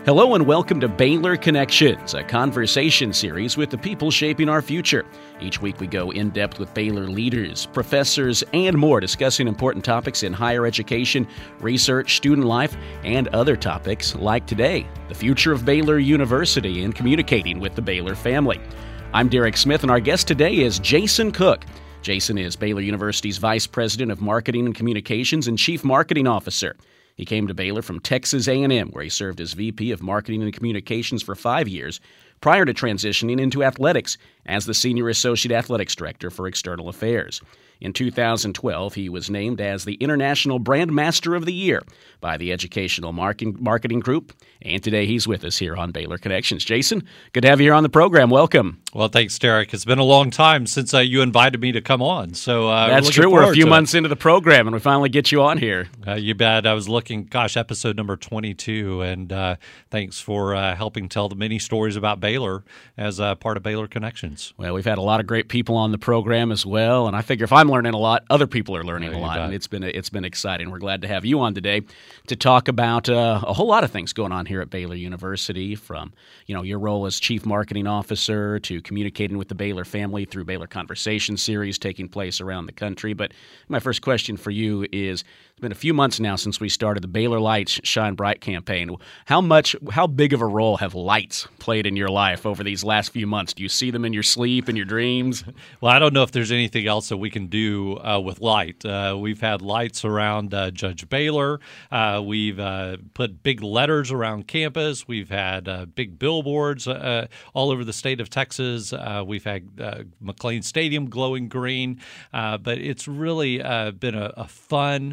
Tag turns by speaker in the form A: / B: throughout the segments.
A: Hello and welcome to Baylor Connections, a conversation series with the people shaping our future. Each week we go in depth with Baylor leaders, professors, and more, discussing important topics in higher education, research, student life, and other topics like today, the future of Baylor University and communicating with the Baylor family. I'm Derek Smith, and our guest today is Jason Cook. Jason is Baylor University's Vice President of Marketing and Communications and Chief Marketing Officer. He came to Baylor from Texas A&M, where he served as VP of Marketing and Communications for 5 years, prior to transitioning into athletics as the Senior Associate Athletics Director for External Affairs. In 2012, he was named as the International Brand Master of the Year by the Educational Marketing Group, and today he's with us here on Baylor Connections. Jason, good to have you here on the program. Welcome.
B: Well, thanks, Derek. It's been a long time since you invited me to come on. So
A: that's true. We're a few months into the program, and we finally get you on here.
B: You bet. I was looking, episode number 22, and thanks for helping tell the many stories about Baylor as part of Baylor Connections.
A: Well, we've had a lot of great people on the program as well, and I figure if I'm learning a lot, other people are learning a lot, and it's been exciting. We're glad to have you on today to talk about a whole lot of things going on here at Baylor University, from your role as Chief Marketing Officer to communicating with the Baylor family through Baylor Conversation series taking place around the country. But my first question for you is, it's been a few months now since we started the Baylor Lights Shine Bright campaign. How big of a role have lights played in your life over these last few months? Do you see them in your sleep, in your dreams?
B: Well, I don't know if there's anything else that we can do with light. We've had lights around Judge Baylor. We've put big letters around campus. We've had big billboards all over the state of Texas. We've had McLean Stadium glowing green. But it's really been a fun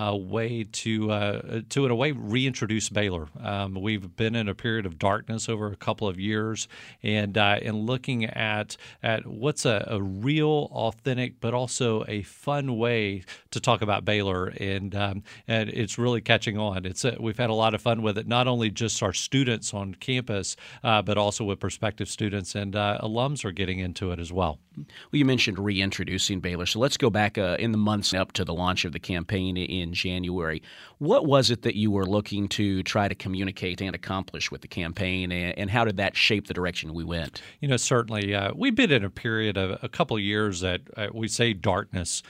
B: way to in a way reintroduce Baylor. We've been in a period of darkness over a couple of years, and looking at what's a real, authentic, but also a fun way to talk about Baylor, and it's really catching on. We've had a lot of fun with it, not only just our students on campus, but also with prospective students, and alums are getting into it as well.
A: Well, you mentioned reintroducing Baylor, so let's go back in the months up to the launch of the campaign in January. What was it that you were looking to try to communicate and accomplish with the campaign, and how did that shape the direction we went?
B: Certainly, we've been in a period of a couple of years that we say darkness,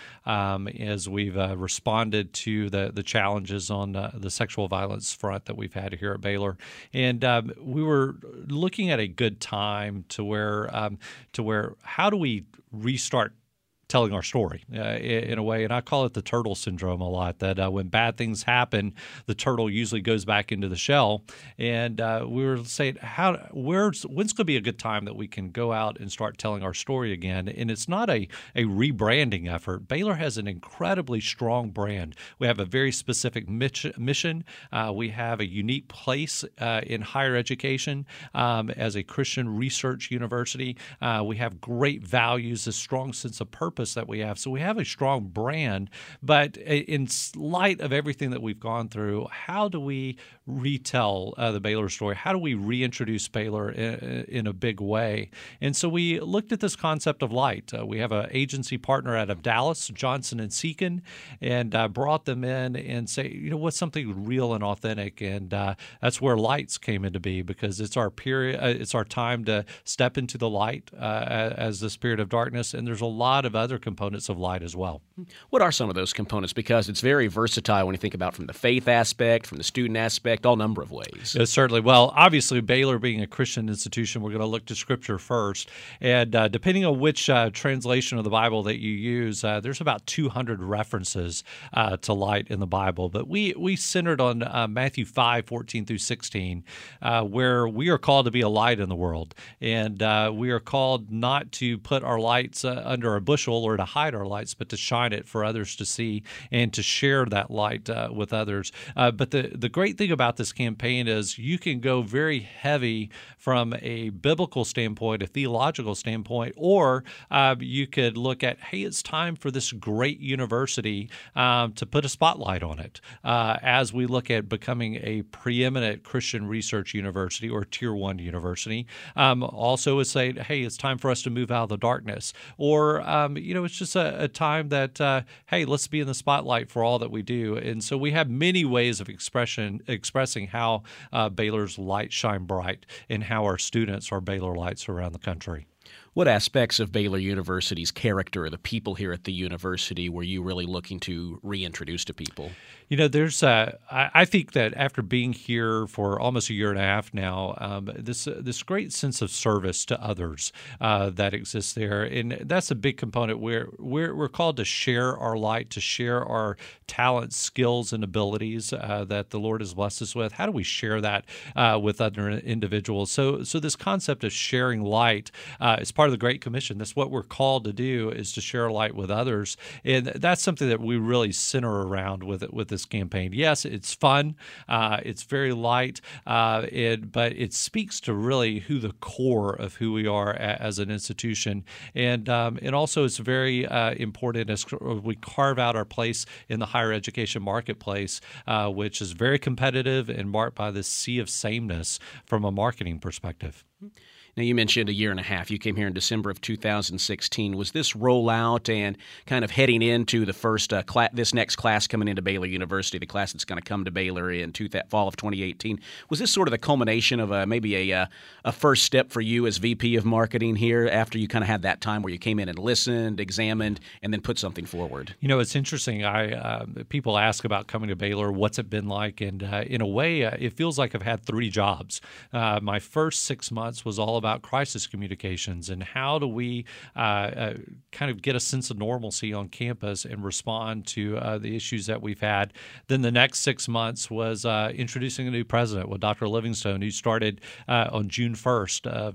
B: as we've responded to the challenges on the sexual violence front that we've had here at Baylor, and we were looking at a good time to where how do we restart telling our story in a way, and I call it the turtle syndrome a lot, that when bad things happen, the turtle usually goes back into the shell, and we were saying, when's going to be a good time that we can go out and start telling our story again? And it's not a rebranding effort. Baylor has an incredibly strong brand. We have a very specific mission. We have a unique place in higher education as a Christian research university. We have great values, a strong sense of purpose that we have. So we have a strong brand, but in light of everything that we've gone through, how do we retell the Baylor story? How do we reintroduce Baylor in a big way? And so we looked at this concept of light. We have an agency partner out of Dallas, Johnson & Seacon, and brought them in and say, what's something real and authentic? And that's where lights came into be, because it's our period, it's our time to step into the light as the spirit of darkness. And there's a lot of other components of light as well.
A: What are some of those components? Because it's very versatile when you think about from the faith aspect, from the student aspect, all number of ways.
B: Yes, certainly. Well, obviously, Baylor being a Christian institution, we're going to look to Scripture first. And depending on which translation of the Bible that you use, there's about 200 references to light in the Bible. But we centered on Matthew 5:14 through 16, where we are called to be a light in the world. And we are called not to put our lights under a bushel or to hide our lights, but to shine it for others to see and to share that light with others. But the great thing about this campaign is you can go very heavy from a biblical standpoint, a theological standpoint, or you could look at, hey, it's time for this great university to put a spotlight on it as we look at becoming a preeminent Christian research university or Tier 1 university. Also, is saying, hey, it's time for us to move out of the darkness. Or it's just a time that, hey, let's be in the spotlight for all that we do. And so we have many ways of expressing how Baylor's light shine bright and how our students are Baylor lights around the country.
A: What aspects of Baylor University's character or the people here at the university were you really looking to reintroduce to people?
B: There's I think that after being here for almost a year and a half now, this great sense of service to others that exists there, and that's a big component. We're called to share our light, to share our talents, skills, and abilities that the Lord has blessed us with. How do we share that with other individuals? So this concept of sharing light is part of the Great Commission. That's what we're called to do, is to share light with others, and that's something that we really center around with this campaign. Yes, it's fun, it's very light, but it speaks to really who the core of who we are as an institution, and also it's very important as we carve out our place in the higher education marketplace, which is very competitive and marked by this sea of sameness from a marketing perspective.
A: Now, you mentioned a year and a half. You came here in December of 2016. Was this rollout and kind of heading into the first this next class coming into Baylor University, the class that's going to come to Baylor in fall of 2018? Was this sort of the culmination of maybe a first step for you as VP of marketing here after you kind of had that time where you came in and listened, examined, and then put something forward?
B: It's interesting. People ask about coming to Baylor, what's it been like? And in a way, it feels like I've had 3 jobs. My first 6 months was all about crisis communications and how do we kind of get a sense of normalcy on campus and respond to the issues that we've had. Then the next 6 months was introducing a new president with Dr. Livingstone, who started on June 1st of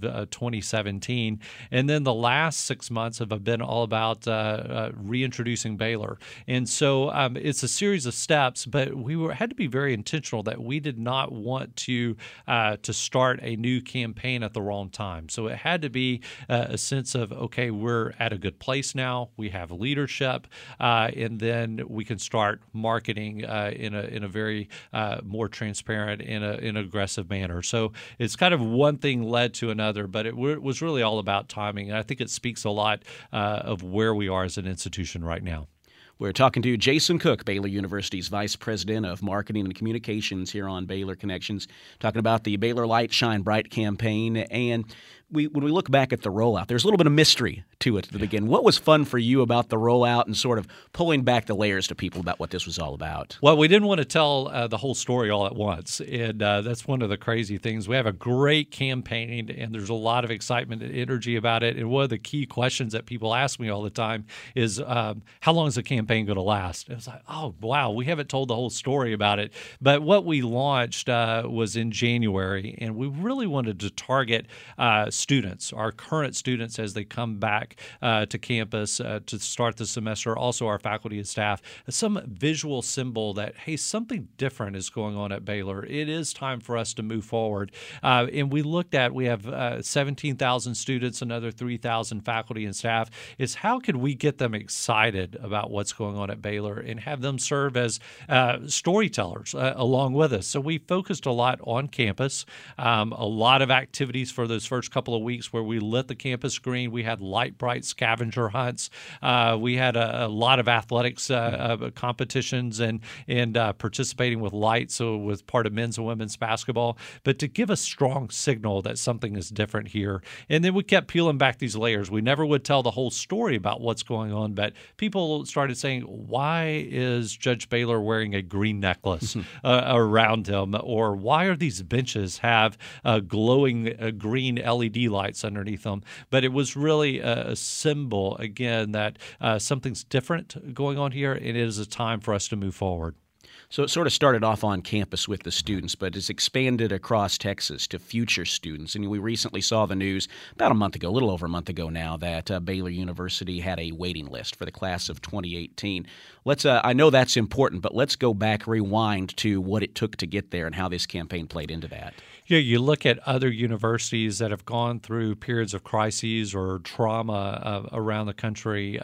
B: 2017. And then the last 6 months have been all about reintroducing Baylor. And so it's a series of steps, but we had to be very intentional that we did not want to start a new campaign at the wrong time. So it had to be a sense of, okay, we're at a good place now. We have leadership, and then we can start marketing in a very more transparent and an aggressive manner. So it's kind of one thing led to another, but it was really all about timing. And I think it speaks a lot of where we are as an institution right now.
A: We're talking to Jason Cook, Baylor University's Vice President of Marketing and Communications here on Baylor Connections, talking about the Baylor Light Shine Bright campaign. And when we look back at the rollout, there's a little bit of mystery to it at the beginning. What was fun for you about the rollout and sort of pulling back the layers to people about what this was all about?
B: Well, we didn't want to tell the whole story all at once, and that's one of the crazy things. We have a great campaign, and there's a lot of excitement and energy about it. And one of the key questions that people ask me all the time is, how long is the campaign going to last? And it was like, oh, wow, we haven't told the whole story about it. But what we launched was in January, and we really wanted to target students, our current students as they come back to campus to start the semester, also our faculty and staff, some visual symbol that, hey, something different is going on at Baylor. It is time for us to move forward. And we have 17,000 students, another 3,000 faculty and staff. Is how could we get them excited about what's going on at Baylor and have them serve as storytellers along with us? So we focused a lot on campus, a lot of activities for those first couple of weeks where we lit the campus green. We had light bright scavenger hunts. We had a lot of athletics competitions and participating with lights, so with part of men's and women's basketball, but to give a strong signal that something is different here. And then we kept peeling back these layers. We never would tell the whole story about what's going on, but people started saying, why is Judge Baylor wearing a green necklace around him? Or why are these benches have glowing green LED lights underneath them? But it was really a symbol, again, that something's different going on here, and it is a time for us to move forward.
A: So it sort of started off on campus with the students, but it's expanded across Texas to future students. And we recently saw the news about a month ago, a little over a month ago now, that Baylor University had a waiting list for the class of 2018. I know that's important, but let's go back, rewind to what it took to get there and how this campaign played into that.
B: Yeah, you look at other universities that have gone through periods of crises or trauma around the country.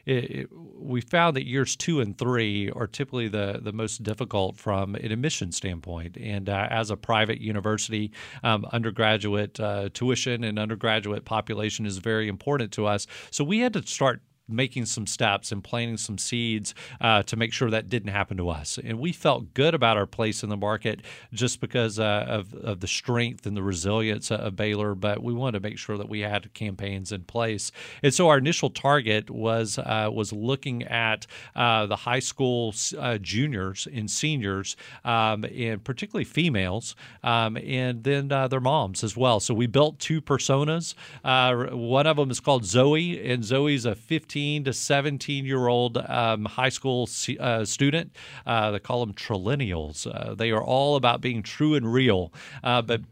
B: We found that years 2 and 3 are typically the most difficult from an admission standpoint. And as a private university, undergraduate tuition and undergraduate population is very important to us. So we had to start making some steps and planting some seeds to make sure that didn't happen to us. And we felt good about our place in the market just because of the strength and the resilience of Baylor, but we wanted to make sure that we had campaigns in place. And so our initial target was looking at the high school juniors and seniors, and particularly females, and then their moms as well. So we built two personas. One of them is called Zoe, and Zoe's a 15 to 17-year-old high school student. They call them Trillennials. They are all about being true and real, but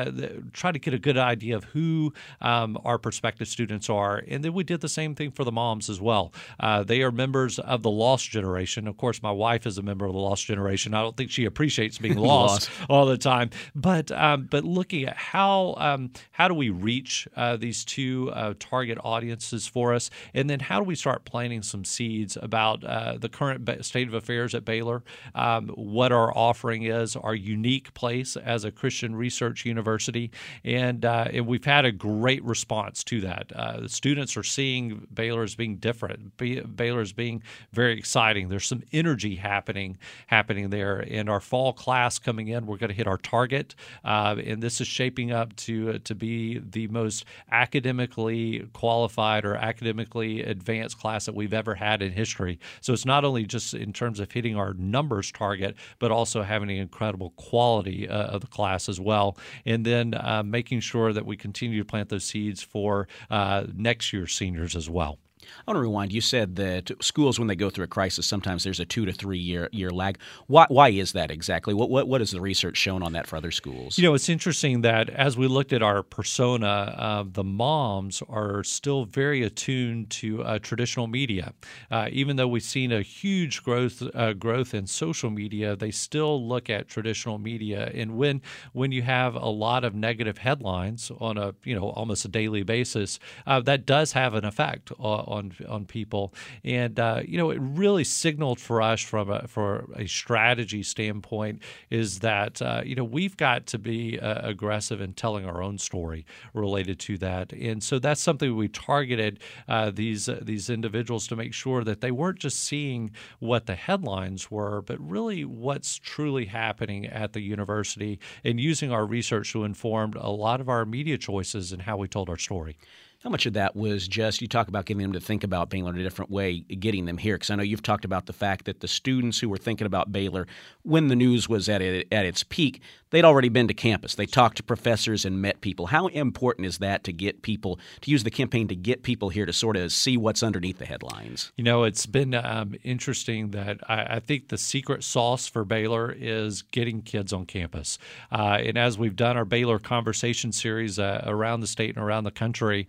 B: try to get a good idea of who our prospective students are. And then we did the same thing for the moms as well. They are members of the lost generation. Of course, my wife is a member of the lost generation. I don't think she appreciates being lost all the time. But looking at how do we reach these two target audiences for us, and then how do we start planting some seeds about the current state of affairs at Baylor, what our offering is, our unique place as a Christian research university, and we've had a great response to that. The students are seeing Baylor as being different. Baylor as being very exciting. There's some energy happening there. And our fall class coming in, we're going to hit our target, and this is shaping up to be the most academically qualified or academically advanced class that we've ever had in history. So it's not only just in terms of hitting our numbers target, but also having an incredible quality of the class as well. And then making sure that we continue to plant those seeds for next year's seniors as well.
A: I want to rewind. You said that schools, when they go through a crisis, sometimes there's a 2 to 3 year lag. Why is that exactly? What has the research shown on that for other schools?
B: It's interesting that as we looked at our persona, the moms are still very attuned to traditional media. Even though we've seen a huge growth in social media, they still look at traditional media. And when you have a lot of negative headlines on a almost a daily basis, that does have an effect on people, and it really signaled for us for a strategy standpoint is that we've got to be aggressive in telling our own story related to that, and so that's something we targeted these individuals to make sure that they weren't just seeing what the headlines were, but really what's truly happening at the university, and using our research to inform a lot of our media choices and how we told our story.
A: How much of that was just, you talk about getting them to think about Baylor in a different way, getting them here? Because I know you've talked about the fact that the students who were thinking about Baylor when the news was at its peak, they'd already been to campus. They talked to professors and met people. How important is that to get people, to use the campaign to get people here to sort of see what's underneath the headlines?
B: It's been interesting that I think the secret sauce for Baylor is getting kids on campus. And as we've done our Baylor Conversation series around the state and around the country,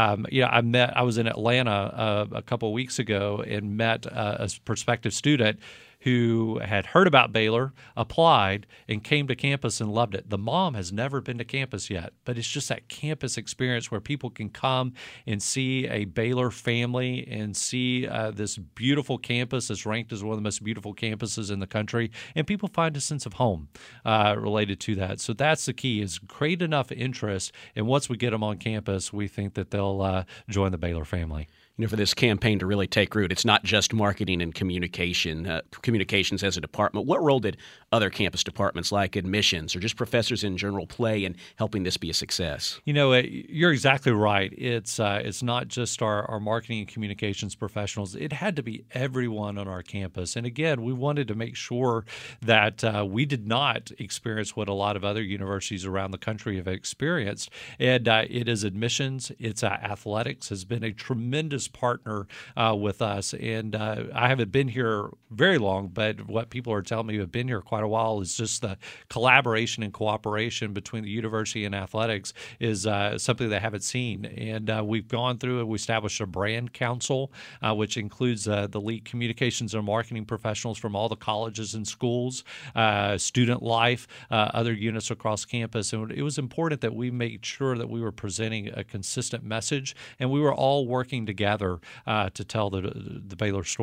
B: I was in Atlanta a couple of weeks ago and met a prospective student who had heard about Baylor, applied, and came to campus and loved it. The mom has never been to campus yet, but it's just that campus experience where people can come and see a Baylor family and see this beautiful campus that's ranked as one of the most beautiful campuses in the country, and people find a sense of home related to that. So that's the key, is create enough interest, and once we get them on campus, we think that they'll join the Baylor family.
A: For this campaign to really take root, it's not just marketing and communications as a department. What role did other campus departments like admissions or just professors in general play in helping this be a success?
B: You're exactly right. It's not just our marketing and communications professionals. It had to be everyone on our campus. And again, we wanted to make sure that we did not experience what a lot of other universities around the country have experienced. And it is admissions. It's athletics has been a tremendous partner with us, and I haven't been here very long, but what people are telling me who have been here quite a while is just the collaboration and cooperation between the university and athletics is something they haven't seen. And we've gone through and we established a brand council, which includes the lead communications and marketing professionals from all the colleges and schools, student life, other units across campus. And it was important that we made sure that we were presenting a consistent message, and we were all working together to tell the Baylor story.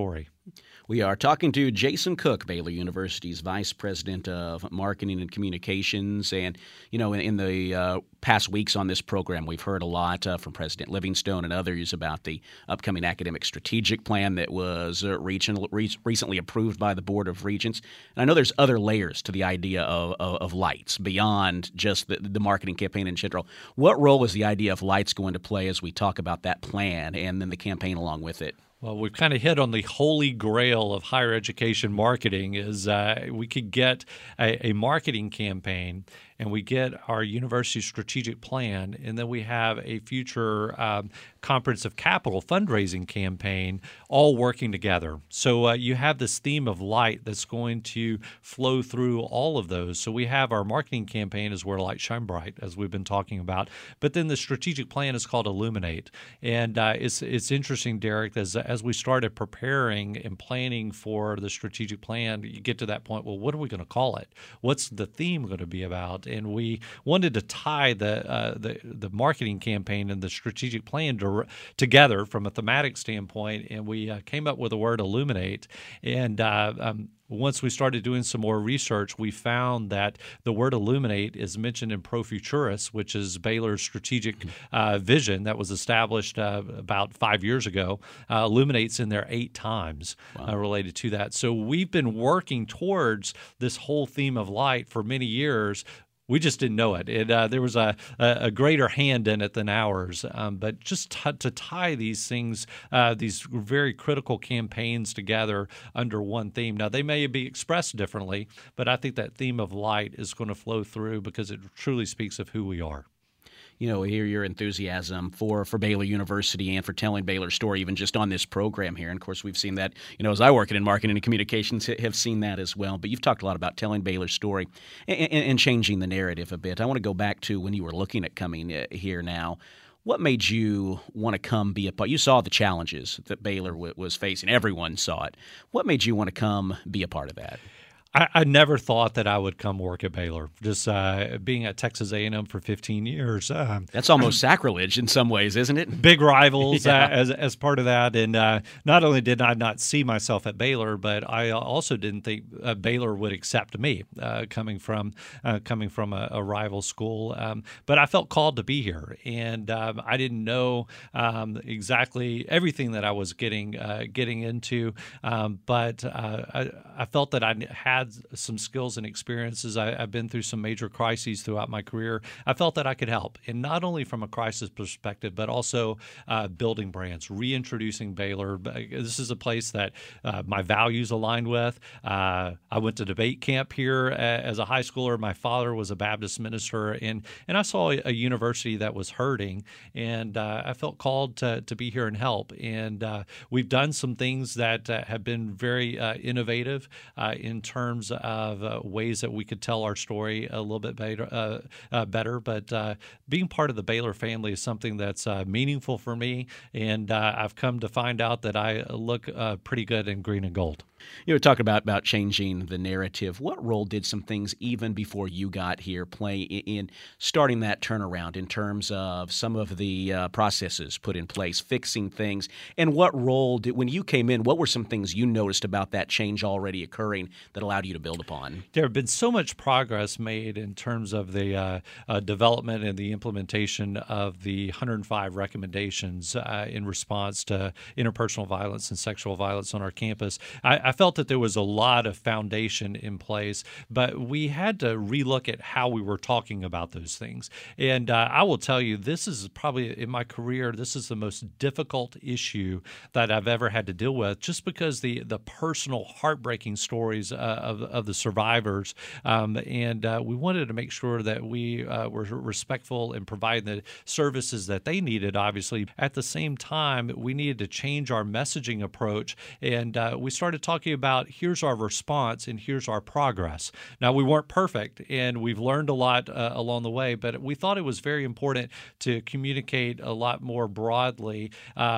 A: We are talking to Jason Cook, Baylor University's Vice President of Marketing and Communications. And, in the past weeks on this program, we've heard a lot from President Livingstone and others about the upcoming academic strategic plan that was recently approved by the Board of Regents. And I know there's other layers to the idea of lights beyond just the marketing campaign in general. What role is the idea of lights going to play as we talk about that plan and then the campaign along with it?
B: Well, we've kind of hit on the holy grail of higher education marketing is we could get a marketing campaign and we get our university strategic plan, and then we have a future comprehensive capital fundraising campaign all working together. So you have this theme of light that's going to flow through all of those. So we have our marketing campaign is Where Light Shine Bright, as we've been talking about, but then the strategic plan is called Illuminate. And it's interesting, Derek, as we started preparing and planning for the strategic plan, you get to that point, well, what are we going to call it? What's the theme going to be about? And we wanted to tie the marketing campaign and the strategic plan together from a thematic standpoint, and we came up with the word Illuminate. And once we started doing some more research, we found that the word illuminate is mentioned in Pro Futuris, which is Baylor's strategic vision that was established about 5 years ago. Illuminate's in there 8 times related to that. So we've been working towards this whole theme of light for many years. We just didn't know it. There was a greater hand in it than ours. But just to tie these things, these very critical campaigns together under one theme. Now, they may be expressed differently, but I think that theme of light is going to flow through because it truly speaks of who we are.
A: We hear your enthusiasm for Baylor University and for telling Baylor's story, even just on this program here. And, of course, we've seen that, as I work in marketing and communications, have seen that as well. But you've talked a lot about telling Baylor's story and changing the narrative a bit. I want to go back to when you were looking at coming here now. What made you want to come be a part? You saw the challenges that Baylor was facing. Everyone saw it. What made you want to come be a part of that?
B: I never thought that I would come work at Baylor. Just being at Texas A&M for 15 years.
A: That's almost sacrilege in some ways, isn't it?
B: Big rivals as part of that. And not only did I not see myself at Baylor, but I also didn't think Baylor would accept me coming from a rival school. But I felt called to be here, and I didn't know exactly everything that I was getting into, but I felt that I had some skills and experiences. I've been through some major crises throughout my career. I felt that I could help, and not only from a crisis perspective, but also building brands, reintroducing Baylor. This is a place that my values aligned with. I went to debate camp here as a high schooler. My father was a Baptist minister, and I saw a university that was hurting, and I felt called to be here and help. And we've done some things that have been very innovative in terms of ways that we could tell our story a little bit better. But being part of the Baylor family is something that's meaningful for me, and I've come to find out that I look pretty good in green and gold.
A: You were talking about changing the narrative. What role did some things even before you got here play in starting that turnaround in terms of some of the processes put in place, fixing things? And what role when you came in, what were some things you noticed about that change already occurring that allowed you to build upon?
B: There have been so much progress made in terms of the development and the implementation of the 105 recommendations in response to interpersonal violence and sexual violence on our campus. I felt that there was a lot of foundation in place, but we had to relook at how we were talking about those things. And I will tell you, this is probably in my career, this is the most difficult issue that I've ever had to deal with, just because the personal heartbreaking stories of the survivors. And we wanted to make sure that we were respectful and provide the services that they needed, obviously. At the same time, we needed to change our messaging approach, and we started talking talking about here's our response and here's our progress. Now, we weren't perfect, and we've learned a lot along the way, but we thought it was very important to communicate a lot more broadly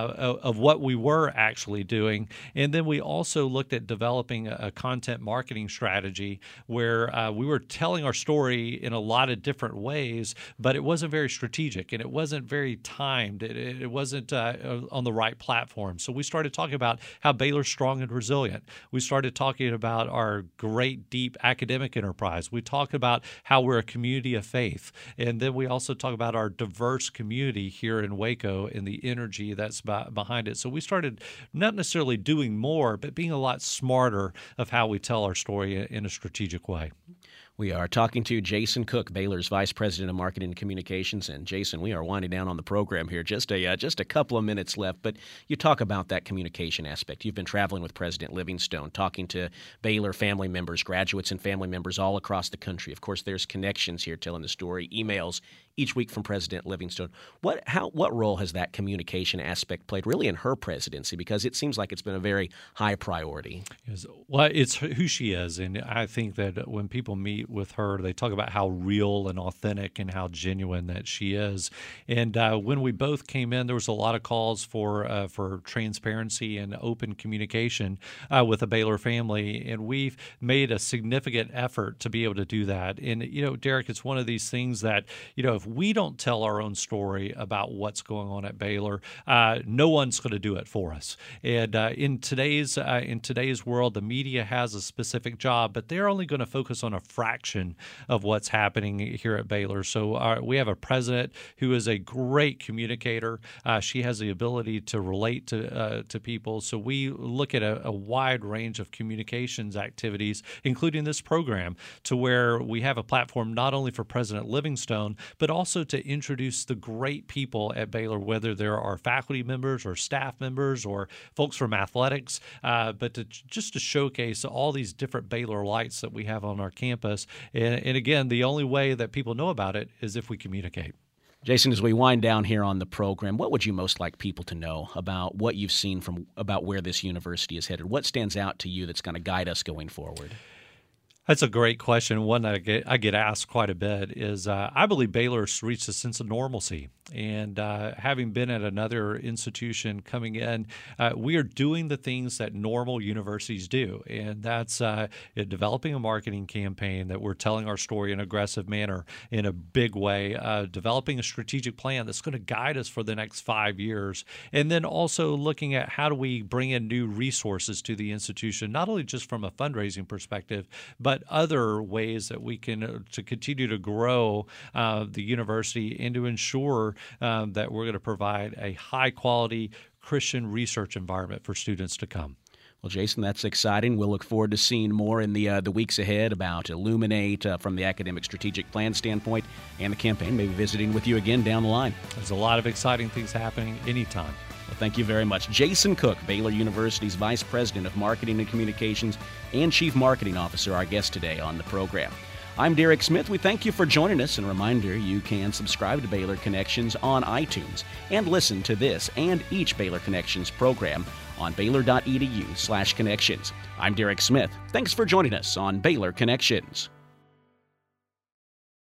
B: of what we were actually doing. And then we also looked at developing a content marketing strategy where we were telling our story in a lot of different ways, but it wasn't very strategic and it wasn't very timed. It wasn't on the right platform. So we started talking about how Baylor's strong and resilient. We started talking about our great, deep academic enterprise. We talk about how we're a community of faith. And then we also talk about our diverse community here in Waco and the energy that's behind it. So we started not necessarily doing more, but being a lot smarter of how we tell our story in a strategic way.
A: We are talking to Jason Cook, Baylor's Vice President of Marketing and Communications. And Jason, we are winding down on the program here. Just a couple of minutes left, but you talk about that communication aspect. You've been traveling with President Livingstone, talking to Baylor family members, graduates and family members all across the country. Of course, there's connections here telling the story, emails each week from President Livingstone. What role has that communication aspect played really in her presidency? Because it seems like it's been a very high priority.
B: Well, it's who she is. And I think that when people meet with her, they talk about how real and authentic and how genuine that she is. And when we both came in, there was a lot of calls for transparency and open communication with the Baylor family. And we've made a significant effort to be able to do that. And, Derek, it's one of these things that, if we don't tell our own story about what's going on at Baylor, no one's going to do it for us. And in today's world, the media has a specific job, but they're only going to focus on a fraction of what's happening here at Baylor. So we have a president who is a great communicator. She has the ability to relate to people. So we look at a wide range of communications activities, including this program, to where we have a platform not only for President Livingstone, but also to introduce the great people at Baylor, whether there are faculty members or staff members or folks from athletics, but just to showcase all these different Baylor lights that we have on our campus. And again, the only way that people know about it is if we communicate.
A: Jason, as we wind down here on the program, what would you most like people to know about what you've seen about where this university is headed? What stands out to you that's going to guide us going forward?
B: That's a great question. One that I get asked quite a bit is I believe Baylor's reached a sense of normalcy. And having been at another institution coming in, we are doing the things that normal universities do. And that's developing a marketing campaign that we're telling our story in an aggressive manner in a big way, developing a strategic plan that's going to guide us for the next 5 years. And then also looking at how do we bring in new resources to the institution, not only just from a fundraising perspective, but other ways that we can to continue to grow the university and to ensure that we're going to provide a high-quality Christian research environment for students to come.
A: Well, Jason, that's exciting. We'll look forward to seeing more in the weeks ahead about Illuminate from the academic strategic plan standpoint and the campaign, maybe visiting with you again down the line.
B: There's a lot of exciting things happening anytime.
A: Well, thank you very much. Jason Cook, Baylor University's Vice President of Marketing and Communications and Chief Marketing Officer, our guest today on the program. I'm Derek Smith. We thank you for joining us. And a reminder, you can subscribe to Baylor Connections on iTunes and listen to this and each Baylor Connections program on Baylor.edu/connections. I'm Derek Smith. Thanks for joining us on Baylor Connections.